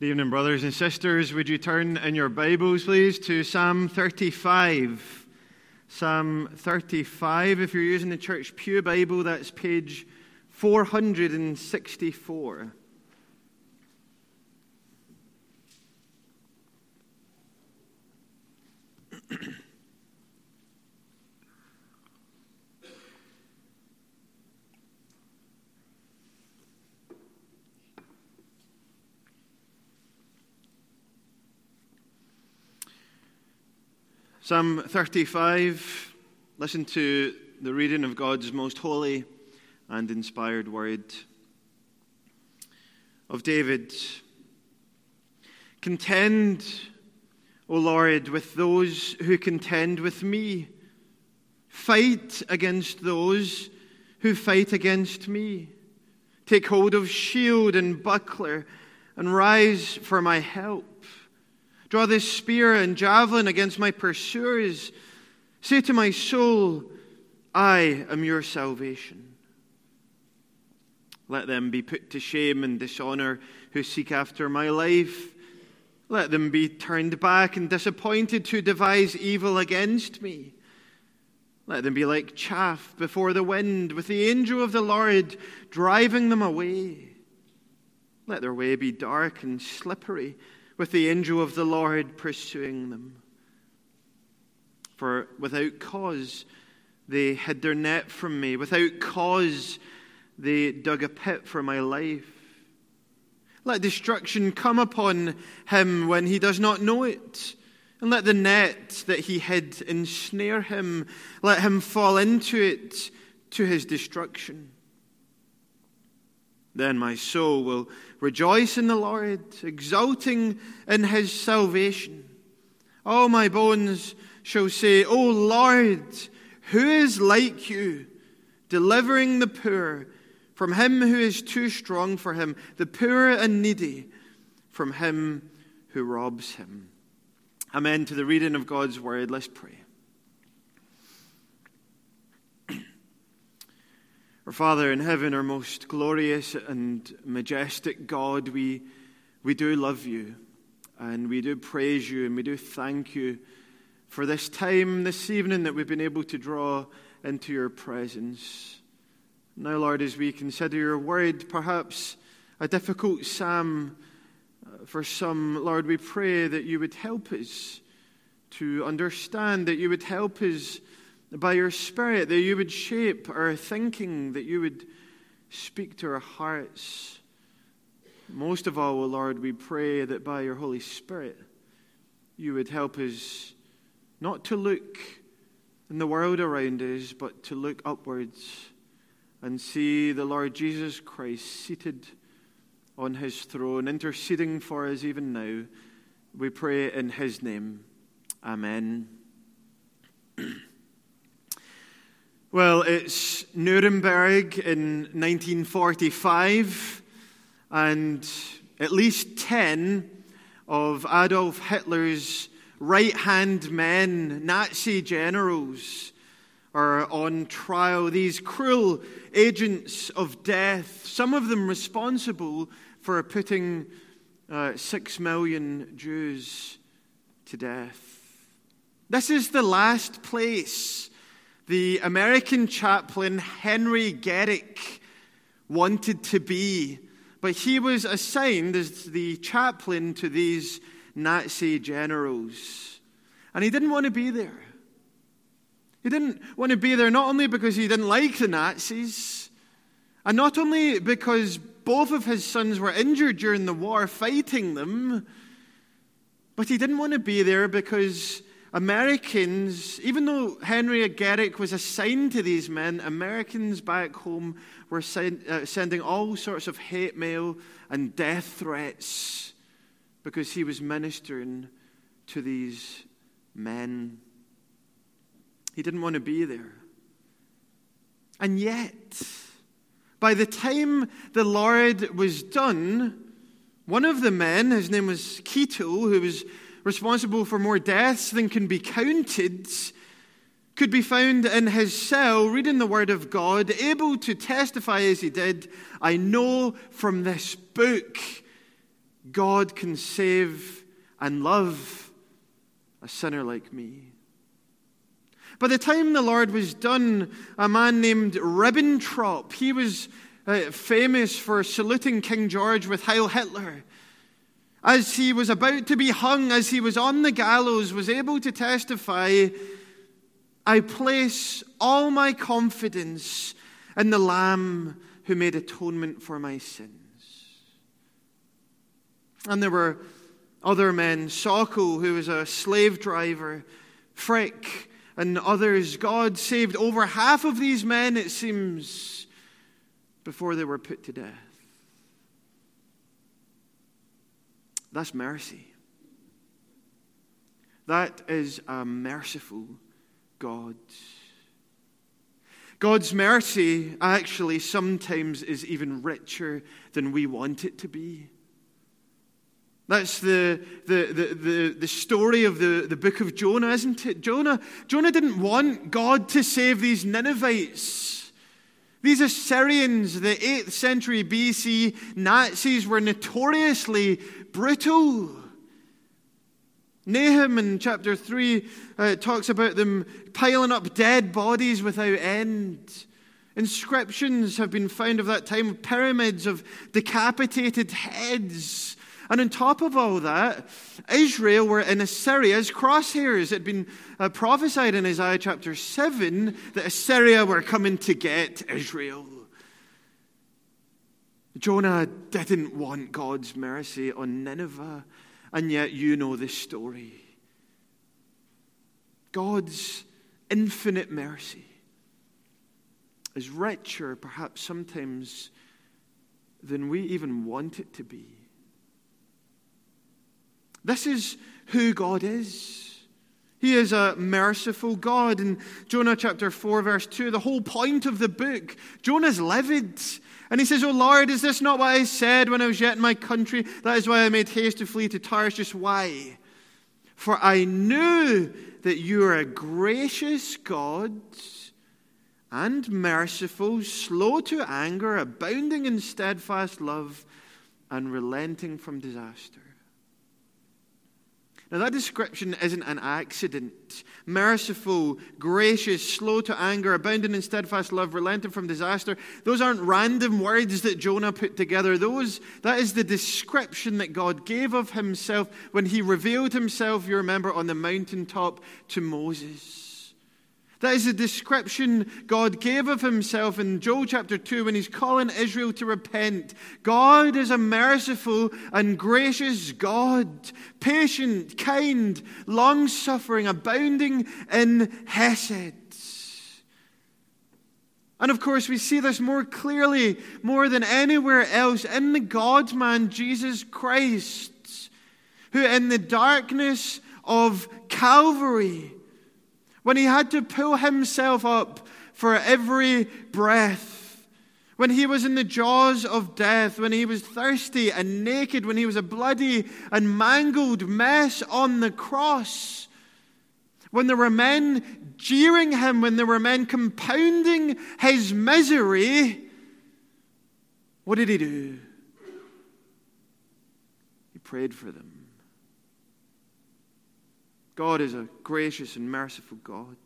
Good evening, brothers and sisters. Would you turn in your Bibles, please, to Psalm 35. Psalm 35, if you're using the Church Pew Bible, that's page 464. Psalm 35, listen to the reading of God's most holy and inspired word. Of David. Contend, O Lord, with those who contend with me. Fight against those who fight against me. Take hold of shield and buckler and rise for my help. Draw this spear and javelin against my pursuers. Say to my soul, I am your salvation. Let them be put to shame and dishonor who seek after my life. Let them be turned back and disappointed who devise evil against me. Let them be like chaff before the wind, with the angel of the Lord driving them away. Let their way be dark and slippery, with the angel of the Lord pursuing them. For without cause they hid their net from me. Without cause they dug a pit for my life. Let destruction come upon him when he does not know it. And let the net that he hid ensnare him. Let him fall into it to his destruction. Then my soul will rejoice in the Lord, exulting in his salvation. All my bones shall say, O Lord, who is like you, delivering the poor from him who is too strong for him, the poor and needy from him who robs him. Amen to the reading of God's word. Let's pray. Our Father in heaven, our most glorious and majestic God, we do love you, and we do praise you, and we do thank you for this time this evening that we've been able to draw into your presence. Now, Lord, as we consider your word, perhaps a difficult psalm for some, Lord, we pray that you would help us to understand, that you would help us by your Spirit, that you would shape our thinking, that you would speak to our hearts. Most of all, O Lord, we pray that by your Holy Spirit, you would help us not to look in the world around us, but to look upwards and see the Lord Jesus Christ seated on his throne, interceding for us even now. We pray in his name. Amen. Well, it's Nuremberg in 1945, and at least 10 of Adolf Hitler's right-hand men, Nazi generals, are on trial. These cruel agents of death, some of them responsible for putting 6 million Jews to death. This is the last place the American chaplain Henry Garrick wanted to be, but he was assigned as the chaplain to these Nazi generals. And he didn't want to be there. He didn't want to be there not only because he didn't like the Nazis, and not only because both of his sons were injured during the war fighting them, but he didn't want to be there because Americans, even though Henry Garrick was assigned to these men, Americans back home were sending all sorts of hate mail and death threats because he was ministering to these men. He didn't want to be there. And yet, by the time the Lord was done, one of the men, his name was Keitel, who was responsible for more deaths than can be counted, could be found in his cell reading the Word of God, able to testify as he did, I know from this book God can save and love a sinner like me. By the time the Lord was done, a man named Ribbentrop, he was famous for saluting King George with Heil Hitler. As he was about to be hung, as he was on the gallows, was able to testify, I place all my confidence in the Lamb who made atonement for my sins. And there were other men, Sokol, who was a slave driver, Frick, and others. God saved over half of these men, it seems, before they were put to death. That's mercy. That is a merciful God. God's mercy actually sometimes is even richer than we want it to be. That's the story of the book of Jonah, isn't it? Jonah didn't want God to save these Ninevites. These Assyrians, the 8th century BC Nazis, were notoriously brutal. Nahum in chapter 3 talks about them piling up dead bodies without end. Inscriptions have been found of that time, pyramids of decapitated heads. And on top of all that, Israel were in Assyria's crosshairs. It had been prophesied in Isaiah chapter 7 that Assyria were coming to get Israel. Jonah didn't want God's mercy on Nineveh, and yet you know this story. God's infinite mercy is richer, perhaps sometimes, than we even want it to be. This is who God is. He is a merciful God. In Jonah chapter 4, verse 2, the whole point of the book, Jonah's livid. And he says, "O Lord, is this not what I said when I was yet in my country? That is why I made haste to flee to Tarshish. Why? For I knew that you are a gracious God and merciful, slow to anger, abounding in steadfast love, and relenting from disaster." Now, that description isn't an accident. Merciful, gracious, slow to anger, abounding in steadfast love, relenting from disaster. Those aren't random words that Jonah put together. That is the description that God gave of himself when he revealed himself, you remember, on the mountaintop to Moses. That is the description God gave of himself in Joel chapter 2 when he's calling Israel to repent. God is a merciful and gracious God, patient, kind, long-suffering, abounding in hesed. And of course, we see this more clearly, more than anywhere else, in the God-man, Jesus Christ, who in the darkness of Calvary, when he had to pull himself up for every breath, when he was in the jaws of death, when he was thirsty and naked, when he was a bloody and mangled mess on the cross, when there were men jeering him, when there were men compounding his misery, what did he do? He prayed for them. God is a gracious and merciful God.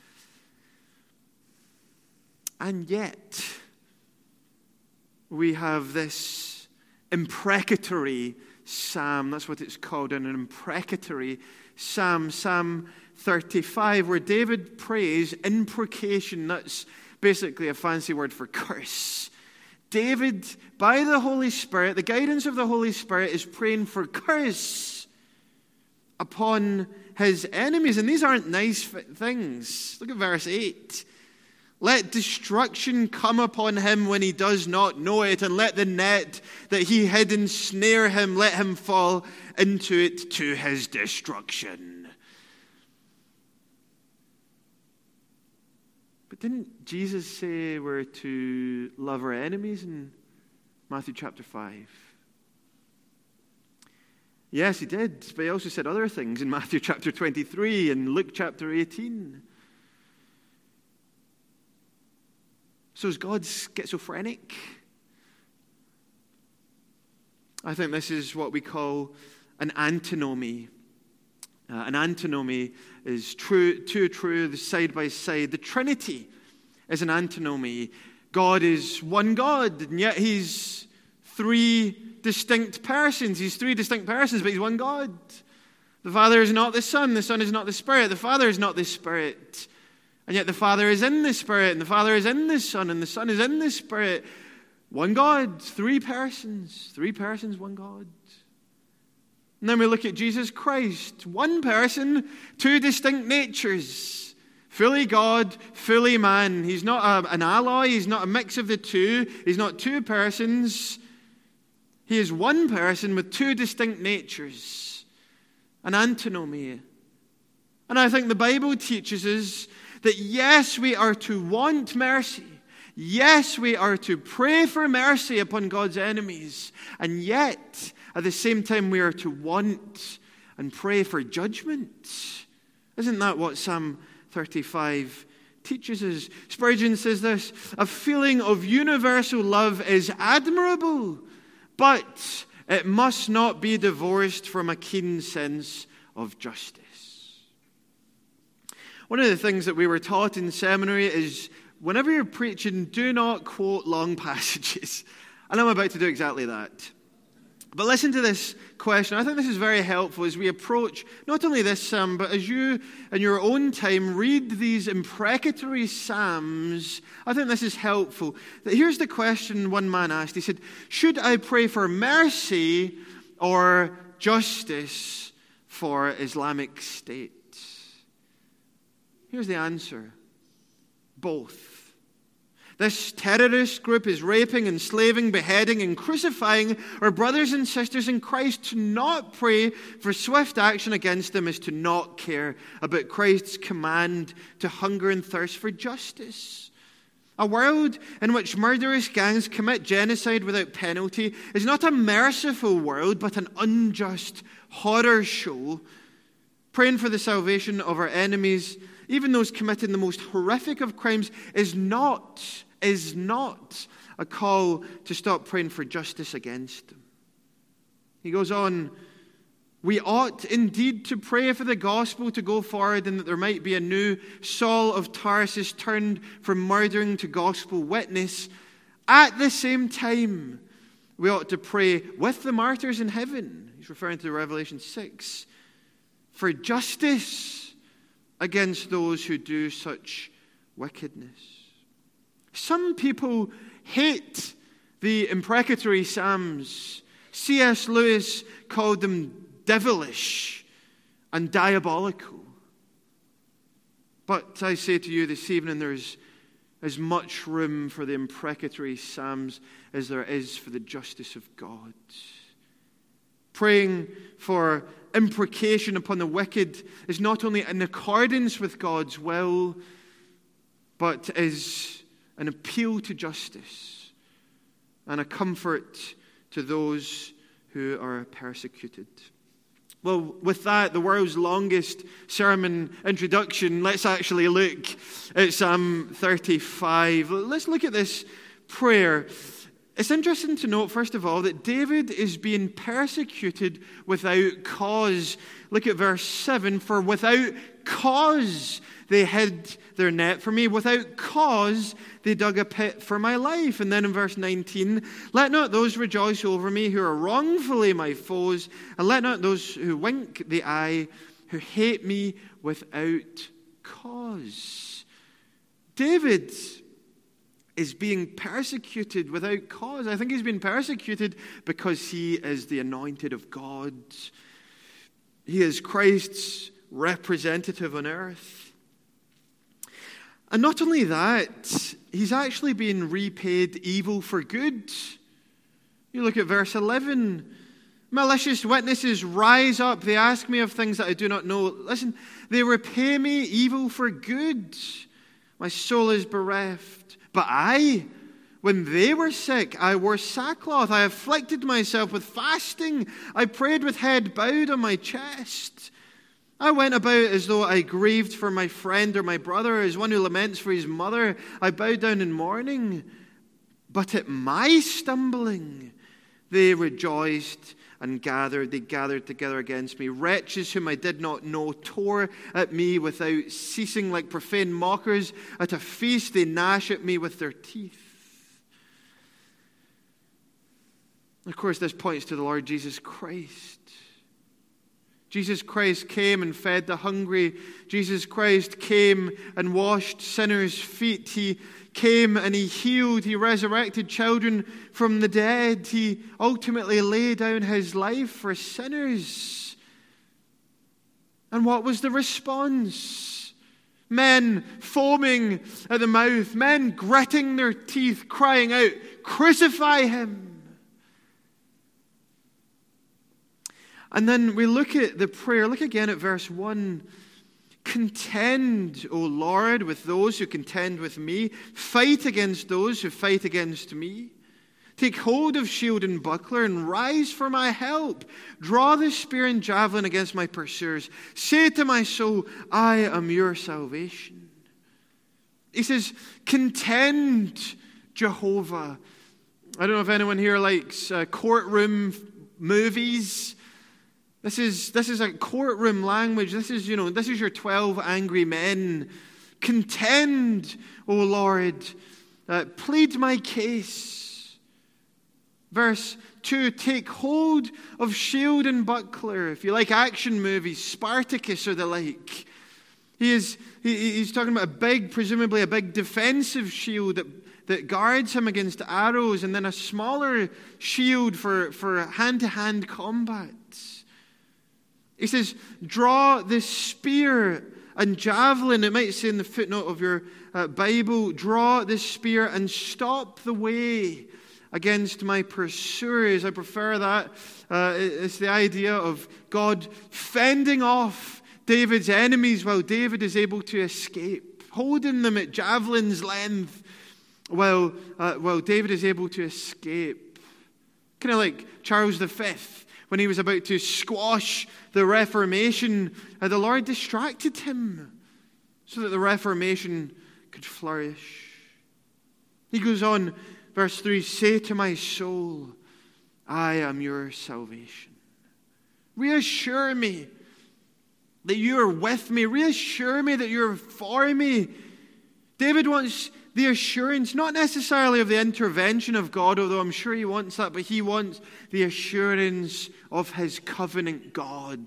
And yet, we have this imprecatory psalm. That's what it's called, an imprecatory psalm. Psalm 35, where David prays imprecation. That's basically a fancy word for curse. David, by the Holy Spirit, the guidance of the Holy Spirit, is praying for curse upon his enemies. And these aren't nice things. Look at verse 8. Let destruction come upon him when he does not know it, and let the net that he hid ensnare him, let him fall into it to his destruction. But didn't Jesus say we're to love our enemies in Matthew chapter 5? Yes, he did, but he also said other things in Matthew chapter 23 and Luke chapter 18. So is God schizophrenic? I think this is what we call an antinomy. An antinomy is two truths side by side. The Trinity is an antinomy. God is one God, and yet he's three distinct persons. He's three distinct persons, but he's one God. The Father is not the Son is not the Spirit, the Father is not the Spirit. And yet the Father is in the Spirit, and the Father is in the Son, and the Son is in the Spirit. One God, three persons, one God. And then we look at Jesus Christ, one person, two distinct natures. Fully God, fully man. He's not an alloy, he's not a mix of the two, he's not two persons. He is one person with two distinct natures. An antinomy. And I think the Bible teaches us that yes, we are to want mercy. Yes, we are to pray for mercy upon God's enemies. And yet, at the same time, we are to want and pray for judgment. Isn't that what Psalm 35 teaches us? Spurgeon says this: a feeling of universal love is admirable, but it must not be divorced from a keen sense of justice. One of the things that we were taught in seminary is whenever you're preaching, do not quote long passages. And I'm about to do exactly that. But listen to this question. I think this is very helpful as we approach not only this psalm, but as you, in your own time, read these imprecatory psalms. I think this is helpful. Here's the question one man asked. He said, should I pray for mercy or justice for Islamic State? Here's the answer. Both. This terrorist group is raping, enslaving, beheading, and crucifying our brothers and sisters in Christ. To not pray for swift action against them is to not care about Christ's command to hunger and thirst for justice. A world in which murderous gangs commit genocide without penalty is not a merciful world, but an unjust horror show. Praying for the salvation of our enemies, even those committing the most horrific of crimes, is not a call to stop praying for justice against them. He goes on, we ought indeed to pray for the gospel to go forward and that there might be a new Saul of Tarsus turned from murdering to gospel witness. At the same time, we ought to pray with the martyrs in heaven. He's referring to Revelation 6. For justice against those who do such wickedness. Some people hate the imprecatory Psalms. C.S. Lewis called them devilish and diabolical. But I say to you this evening, there's as much room for the imprecatory Psalms as there is for the justice of God. Praying for imprecation upon the wicked is not only in accordance with God's will, but is an appeal to justice and a comfort to those who are persecuted. Well, with that, the world's longest sermon introduction, let's actually look at Psalm 35. Let's look at this prayer. It's interesting to note, first of all, that David is being persecuted without cause. Look at verse 7. For without cause they hid their net for me. Without cause they dug a pit for my life. And then in verse 19, let not those rejoice over me who are wrongfully my foes, and let not those who wink the eye, who hate me without cause. David is being persecuted without cause. I think he's being persecuted because he is the anointed of God. He is Christ's representative on earth. And not only that, he's actually being repaid evil for good. You look at verse 11. Malicious witnesses rise up. They ask me of things that I do not know. Listen, they repay me evil for good. My soul is bereft. But I, when they were sick, I wore sackcloth. I afflicted myself with fasting. I prayed with head bowed on my chest. I went about as though I grieved for my friend or my brother, as one who laments for his mother. I bowed down in mourning. But at my stumbling, They rejoiced and gathered. They gathered together against me. Wretches whom I did not know tore at me without ceasing like profane mockers. At a feast they gnash at me with their teeth. Of course, this points to the Lord Jesus Christ. Jesus Christ came and fed the hungry. Jesus Christ came and washed sinners' feet. He came and he healed. He resurrected children from the dead. He ultimately laid down his life for sinners. And what was the response? Men foaming at the mouth, men gritting their teeth, crying out, "Crucify him!" And then we look at the prayer. Look again at verse 1. Contend, O Lord, with those who contend with me. Fight against those who fight against me. Take hold of shield and buckler and rise for my help. Draw the spear and javelin against my pursuers. Say to my soul, I am your salvation. He says, contend, Jehovah. I don't know if anyone here likes courtroom movies. This is a courtroom language. This is your 12 angry men. Contend, O Lord. Plead my case. Verse 2, take hold of shield and buckler. If you like action movies, Spartacus or the like. He's talking about presumably a big defensive shield that guards him against arrows, and then a smaller shield for hand-to-hand combat. He says, draw the spear and javelin. It might say in the footnote of your Bible, draw the spear and stop the way against my pursuers. I prefer that. It's the idea of God fending off David's enemies while David is able to escape, holding them at javelin's length while David is able to escape. Kind of like Charles V. When he was about to squash the Reformation, the Lord distracted him so that the Reformation could flourish. He goes on, verse 3, say to my soul, I am your salvation. Reassure me that you are with me. Reassure me that you're for me. David wants the assurance, not necessarily of the intervention of God, although I'm sure he wants that, but he wants the assurance of his covenant God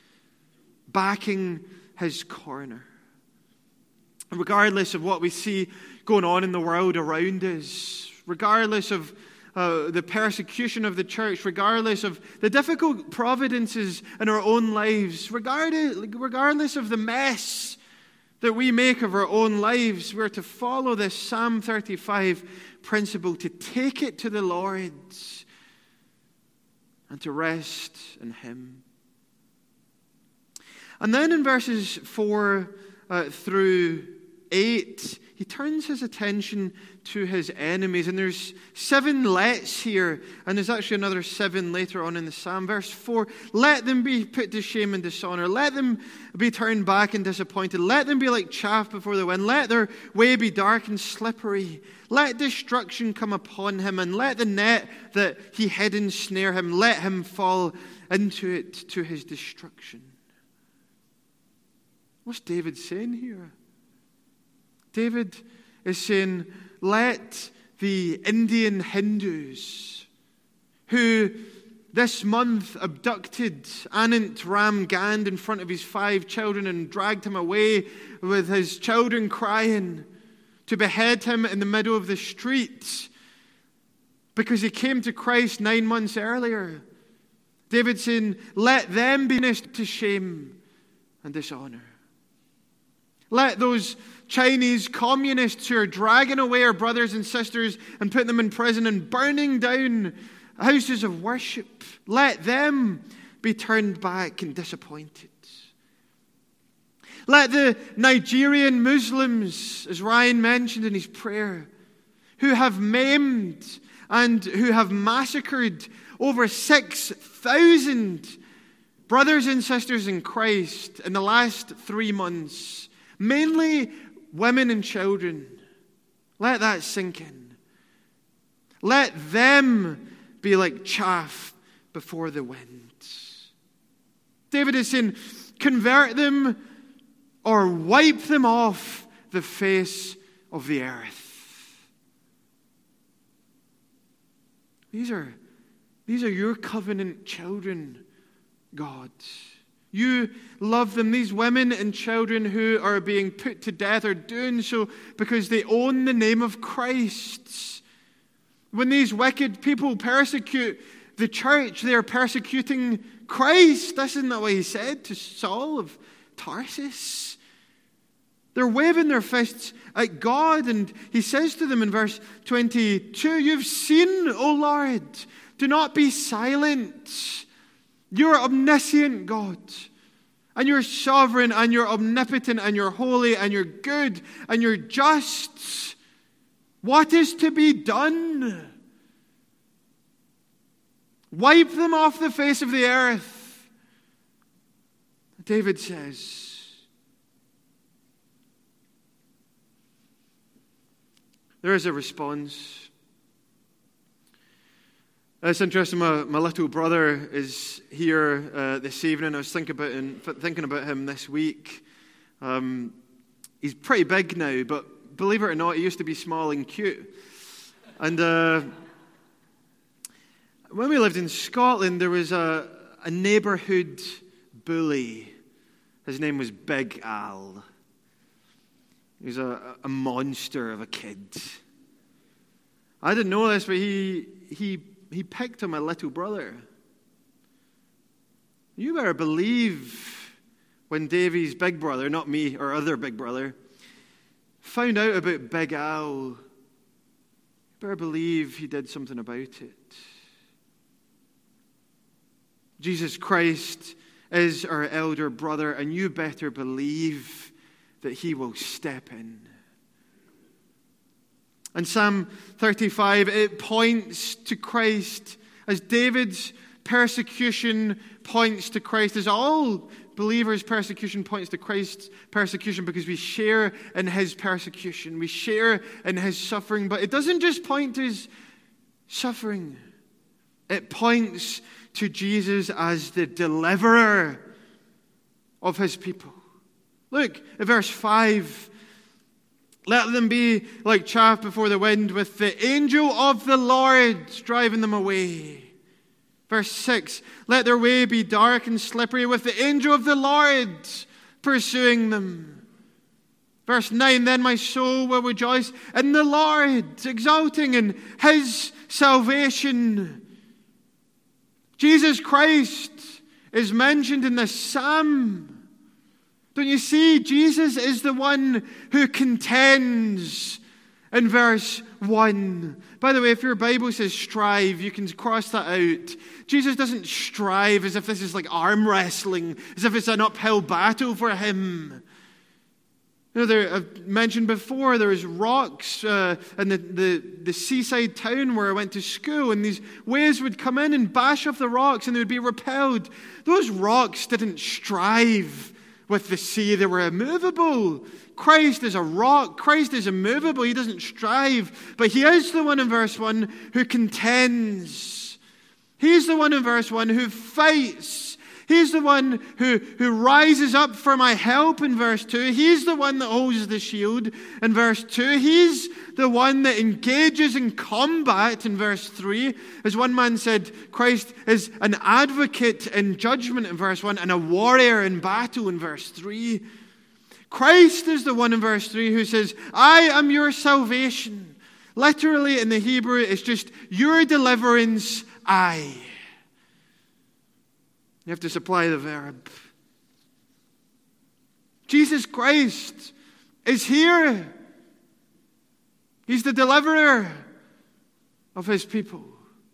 backing his corner. Regardless of what we see going on in the world around us, regardless of the persecution of the church, regardless of the difficult providences in our own lives, regardless of the mess that we make of our own lives, we're to follow this Psalm 35 principle, to take it to the Lord and to rest in him. And then in verses 4 through 8, he turns his attention to his enemies. And there's 7 lets here, and there's actually another 7 later on in the psalm. Verse 4, let them be put to shame and dishonor. Let them be turned back and disappointed. Let them be like chaff before the wind. Let their way be dark and slippery. Let destruction come upon him, and let the net that he hid ensnare him. Let him fall into it to his destruction. What's David saying here? David is saying, let the Indian Hindus who this month abducted Anant Ram Gand in front of his 5 children and dragged him away with his children crying to behead him in the middle of the street because he came to Christ 9 months earlier. David's saying, let them be put to shame and dishonor. Let those Chinese communists who are dragging away our brothers and sisters and putting them in prison and burning down houses of worship, let them be turned back and disappointed. Let the Nigerian Muslims, as Ryan mentioned in his prayer, who have maimed and who have massacred over 6,000 brothers and sisters in Christ in the last 3 months, mainly women and children. Let that sink in. Let them be like chaff before the wind. David is saying, convert them or wipe them off the face of the earth. These are your covenant children, God. You love them. These women and children who are being put to death are doing so because they own the name of Christ. When these wicked people persecute the church, they are persecuting Christ. Isn't that what he said to Saul of Tarsus? They're waving their fists at God, and he says to them in verse 22, you've seen, O Lord, do not be silent. You're omniscient, God, and you're sovereign, and you're omnipotent, and you're holy, and you're good, and you're just. What is to be done? Wipe them off the face of the earth. David says. There is a response. It's interesting, my little brother is here this evening. I was thinking about him this week. He's pretty big now, but believe it or not, he used to be small and cute. And when we lived in Scotland, there was a neighbourhood bully. His name was Big Al. He was a monster of a kid. I didn't know this, but he picked on my little brother. You better believe when Davy's big brother, not me or other big brother, found out about Big Al, you better believe he did something about it. Jesus Christ is our elder brother, and you better believe that he will step in. And Psalm 35, it points to Christ as David's persecution points to Christ, as all believers' persecution points to Christ's persecution, because we share in his persecution, we share in his suffering. But it doesn't just point to his suffering, it points to Jesus as the deliverer of his people. Look at verse 5. Let them be like chaff before the wind, with the angel of the Lord driving them away. Verse 6. Let their way be dark and slippery, with the angel of the Lord pursuing them. Verse 9. Then my soul will rejoice in the Lord, exulting in his salvation. Jesus Christ is mentioned in this psalm. Don't you see? Jesus is the one who contends in verse 1. By the way, if your Bible says strive, you can cross that out. Jesus doesn't strive as if this is like arm wrestling, as if it's an uphill battle for him. You know, I've mentioned before, there was rocks in the seaside town where I went to school, and these waves would come in and bash off the rocks, and they would be repelled. Those rocks didn't strive with the sea. They were immovable. Christ is a rock. Christ is immovable. He doesn't strive. But he is the one in verse 1 who contends. He's the one in verse 1 who fights. He's the one who rises up for my help in verse 2. He's the one that holds the shield in verse 2. He's the one that engages in combat in verse 3. As one man said, Christ is an advocate in judgment in verse 1 and a warrior in battle in verse 3. Christ is the one in verse 3 who says, I am your salvation. Literally in the Hebrew, it's just your deliverance, I. You have to supply the verb. Jesus Christ is here. He's the deliverer of his people.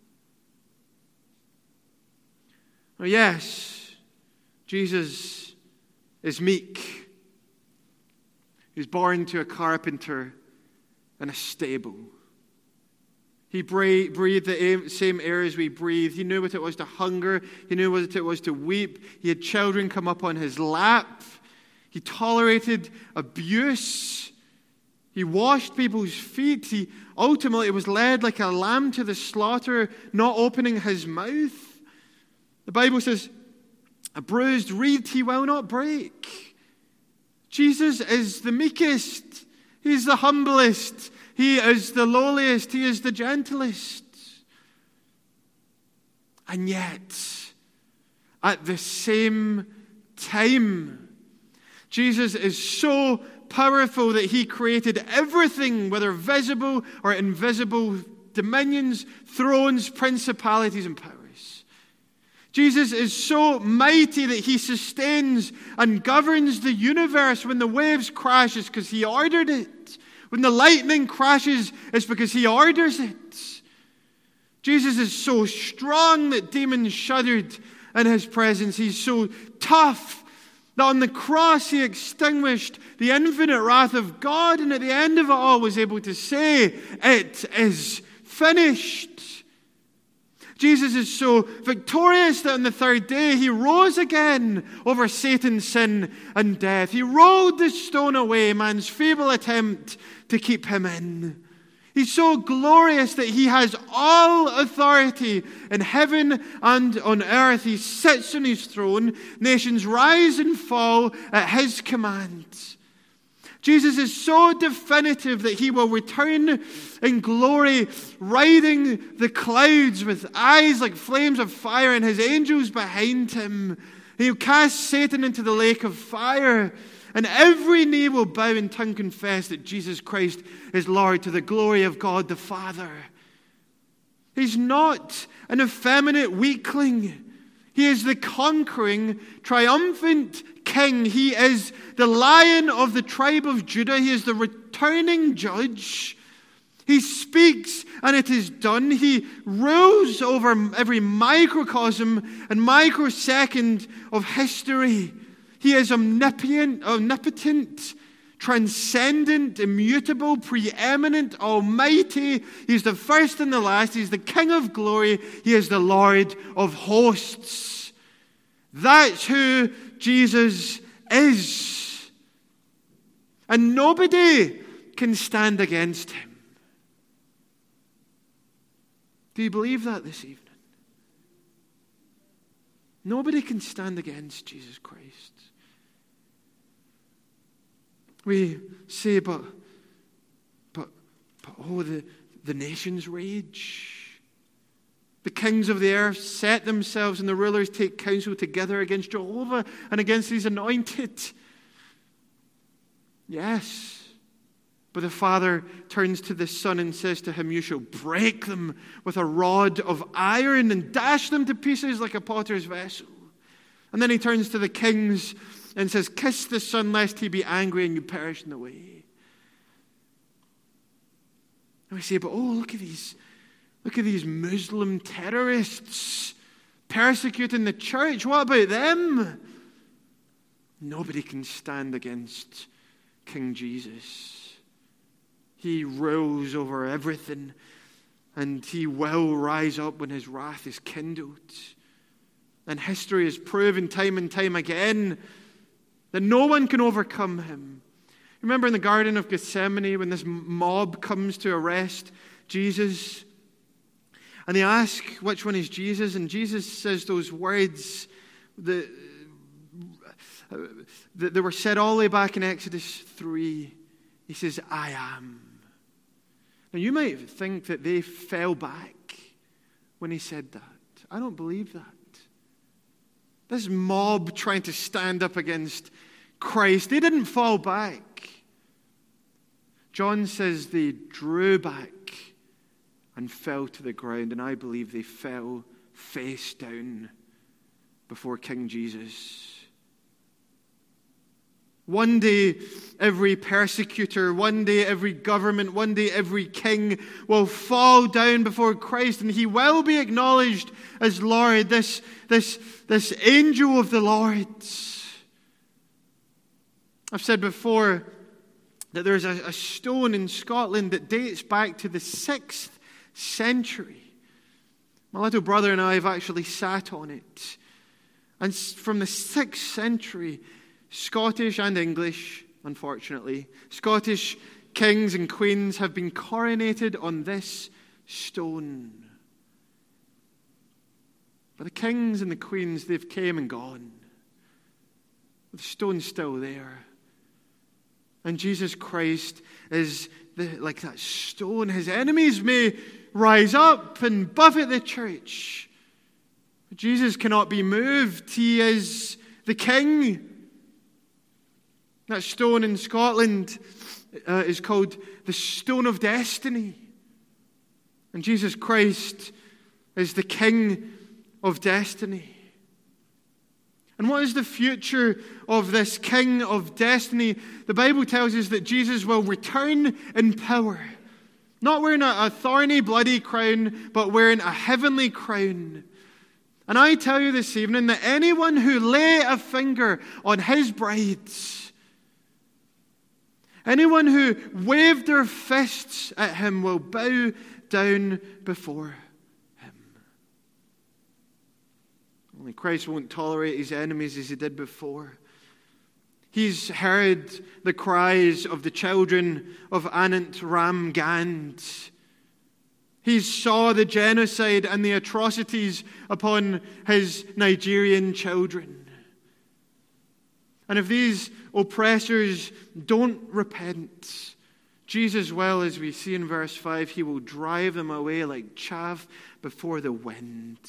Oh, yes, Jesus is meek. He's born to a carpenter in a stable. He breathed the same air as we breathe. He knew what it was to hunger. He knew what it was to weep. He had children come up on his lap. He tolerated abuse. He washed people's feet. He ultimately was led like a lamb to the slaughter, not opening his mouth. The Bible says, a bruised reed he will not break. Jesus is the meekest. He's the humblest. He is the lowliest. He is the gentlest. And yet, at the same time, Jesus is so powerful that he created everything, whether visible or invisible, dominions, thrones, principalities, and powers. Jesus is so mighty that he sustains and governs the universe. When the waves crash, it's because he ordered it. When the lightning crashes, it's because he orders it. Jesus is so strong that demons shuddered in his presence. He's so tough that on the cross he extinguished the infinite wrath of God, and at the end of it all was able to say, "It is finished." Jesus is so victorious that on the third day he rose again over Satan's sin and death. He rolled the stone away, man's feeble attempt to keep him in. He's so glorious that he has all authority in heaven and on earth. He sits on his throne. Nations rise and fall at his command. Jesus is so definitive that he will return in glory, riding the clouds with eyes like flames of fire and his angels behind him. He'll cast Satan into the lake of fire. And every knee will bow and tongue confess that Jesus Christ is Lord, to the glory of God the Father. He's not an effeminate weakling. He is the conquering, triumphant King. He is the Lion of the tribe of Judah. He is the returning judge. He speaks and it is done. He rules over every microcosm and microsecond of history. He is omnipotent, transcendent, immutable, preeminent, almighty. He's the first and the last. He's the King of glory. He is the Lord of hosts. That's who Jesus is. And nobody can stand against him. Do you believe that this evening? Nobody can stand against Jesus Christ. We say, but the nations rage. The kings of the earth set themselves and the rulers take counsel together against Jehovah and against his anointed. Yes. But the Father turns to the Son and says to him, "You shall break them with a rod of iron and dash them to pieces like a potter's vessel." And then he turns to the kings and says, "Kiss the Son lest he be angry and you perish in the way." And we say, but look at these Muslim terrorists persecuting the church. What about them? Nobody can stand against King Jesus. He rules over everything, and he will rise up when his wrath is kindled. And history has proven time and time again that no one can overcome him. Remember in the Garden of Gethsemane when this mob comes to arrest Jesus? And they ask, which one is Jesus? And Jesus says those words that were said all the way back in Exodus 3. He says, "I am." Now you might think that they fell back when he said that. I don't believe that. This mob trying to stand up against Christ, they didn't fall back. John says they drew back and fell to the ground, and I believe they fell face down before King Jesus. One day, every persecutor, one day, every government, one day, every king will fall down before Christ, and he will be acknowledged as Lord, this angel of the Lord. I've said before that there's a stone in Scotland that dates back to the 6th century. My little brother and I have actually sat on it. And from the 6th century, Scottish and English, unfortunately, Scottish kings and queens have been coronated on this stone. But the kings and the queens, they've came and gone. But the stone's still there. And Jesus Christ is like that stone. His enemies may rise up and buffet the church. But Jesus cannot be moved. He is the king. That stone in Scotland is called the Stone of Destiny. And Jesus Christ is the King of Destiny. And what is the future of this King of Destiny? The Bible tells us that Jesus will return in power. Not wearing a thorny, bloody crown, but wearing a heavenly crown. And I tell you this evening that anyone who lay a finger on his brides, anyone who waved their fists at him will bow down before him. Only Christ won't tolerate his enemies as he did before. He's heard the cries of the children of Anant Ram Gand. He saw the genocide and the atrocities upon his Nigerian children. And if these oppressors don't repent, Jesus will, as we see in verse 5, he will drive them away like chaff before the wind.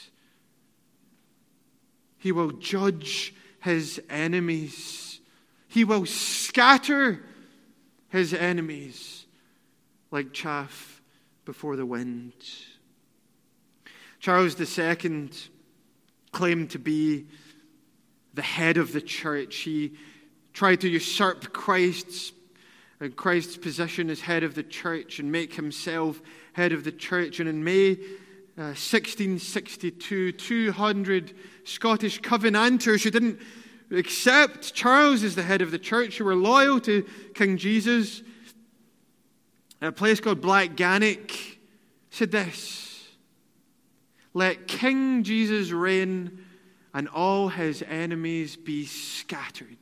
He will judge his enemies. He will scatter his enemies like chaff before the wind. Charles II claimed to be the head of the church. He tried to usurp Christ's position as head of the church and make himself head of the church. And in May 1662, 200 Scottish Covenanters who didn't accept Charles as the head of the church, who were loyal to King Jesus, at a place called Blackgannock, said this: "Let King Jesus reign and all his enemies be scattered."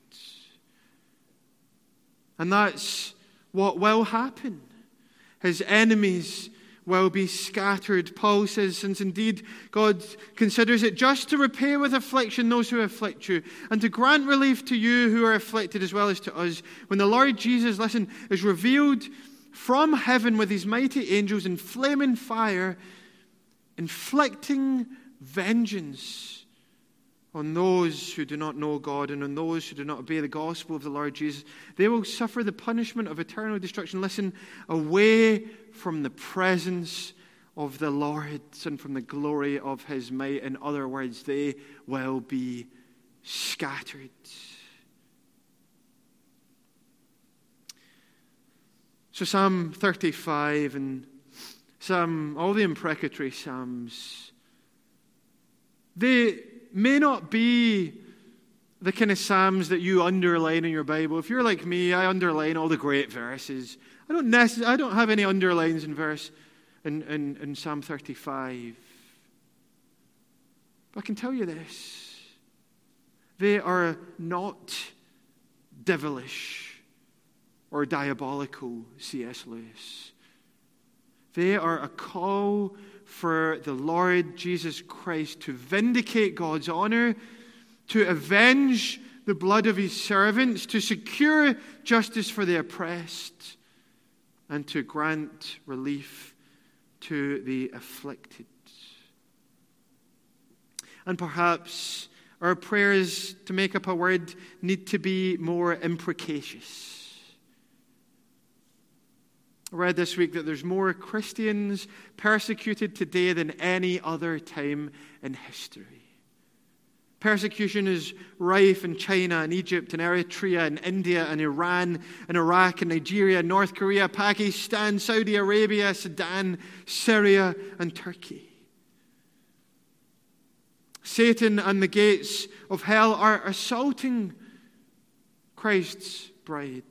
And that's what will happen. His enemies will be scattered. Paul says, "Since indeed God considers it just to repay with affliction those who afflict you, and to grant relief to you who are afflicted as well as to us, when the Lord Jesus, listen, is revealed from heaven with his mighty angels in flaming fire, inflicting vengeance on those who do not know God and on those who do not obey the gospel of the Lord Jesus. They will suffer the punishment of eternal destruction." Listen, away from the presence of the Lord and from the glory of his might. In other words, they will be scattered. So Psalm 35 and all the imprecatory Psalms, they may not be the kind of Psalms that you underline in your Bible. If you're like me, I underline all the great verses. I don't have any underlines in Psalm 35. But I can tell you this: they are not devilish or diabolical, C.S. Lewis. They are a call for the Lord Jesus Christ to vindicate God's honor, to avenge the blood of his servants, to secure justice for the oppressed, and to grant relief to the afflicted. And perhaps our prayers, to make up a word, need to be more imprecacious. I read this week that there's more Christians persecuted today than any other time in history. Persecution is rife in China and Egypt and Eritrea and India and Iran and Iraq and Nigeria, North Korea, Pakistan, Saudi Arabia, Sudan, Syria, and Turkey. Satan and the gates of hell are assaulting Christ's bride.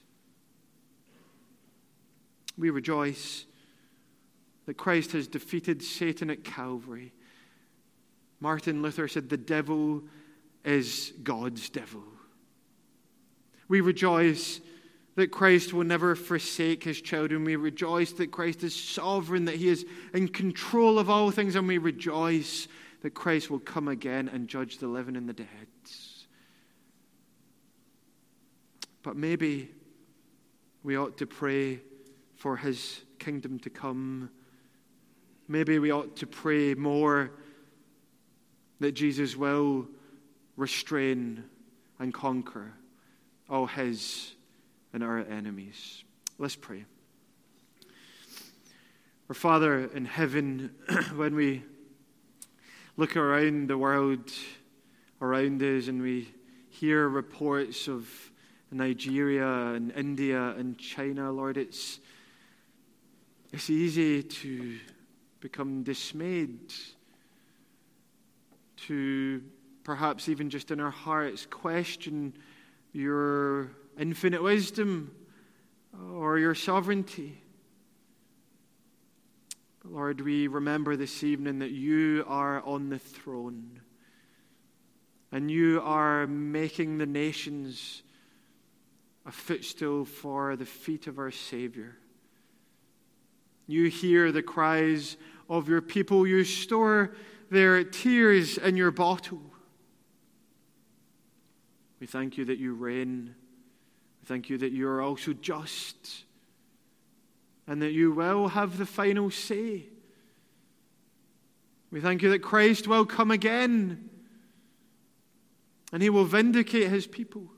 We rejoice that Christ has defeated Satan at Calvary. Martin Luther said, "The devil is God's devil." We rejoice that Christ will never forsake his children. We rejoice that Christ is sovereign, that he is in control of all things, and we rejoice that Christ will come again and judge the living and the dead. But maybe we ought to pray for his kingdom to come. Maybe we ought to pray more that Jesus will restrain and conquer all his and our enemies. Let's pray. Our Father in heaven, when we look around the world around us and we hear reports of Nigeria and India and China, Lord, it's easy to become dismayed, to perhaps even just in our hearts question your infinite wisdom or your sovereignty. But Lord, we remember this evening that you are on the throne and you are making the nations a footstool for the feet of our Savior. You hear the cries of your people. You store their tears in your bottle. We thank you that you reign. We thank you that you are also just and that you will have the final say. We thank you that Christ will come again and he will vindicate his people.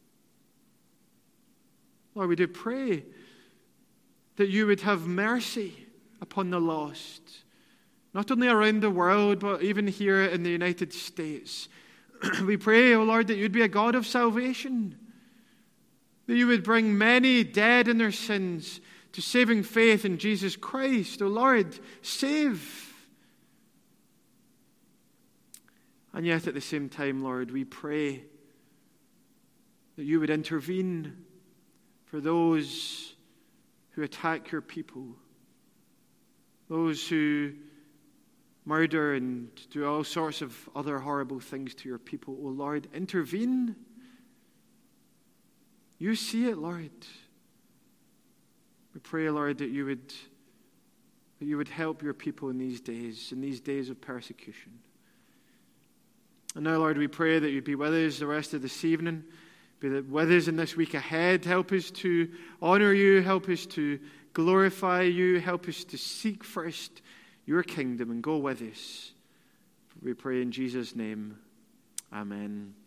Lord, we do pray that you would have mercy upon the lost, not only around the world, but even here in the United States. We pray, O Lord, that you'd be a God of salvation, that you would bring many dead in their sins to saving faith in Jesus Christ. O Lord, save. And yet at the same time, Lord, we pray that you would intervene for those who attack your people, those who murder and do all sorts of other horrible things to your people. Oh Lord, intervene. You see it, Lord. We pray, Lord, that you would help your people in these days of persecution. And now, Lord, we pray that you'd be with us the rest of this evening. Be with us in this week ahead. Help us to honor you. Help us to glorify you. Help us to seek first your kingdom and go with us. We pray in Jesus' name. Amen.